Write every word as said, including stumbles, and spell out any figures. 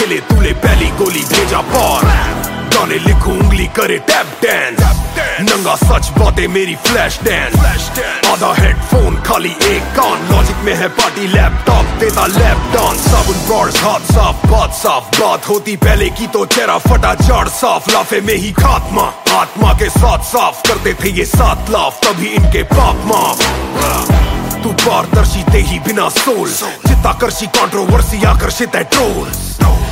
खेले तूले पहली गोली भेजा पार, गाने लिखूं उंगली करे टैप डांस, नंगा सच बातें मेरी फ्लैश डांस, आधा हेडफोन खाली एक कान, लॉजिक में है पार्टी लैपटॉप देता लैप डांस, साबुन ब्रॉड्स हाथ साफ बात साफ, बात होती पहले की तो चेहरा फटा चार साफ, लाफे में ही खात्मा आत्मा के साथ साफ करते थे ये सात लाफ, तभी इनके पाप माफ। तू पारदर्शी ते ही बिना सोल, चित्ताकर्षी कंट्रोवर्सी आकर्षित है ट्रोल,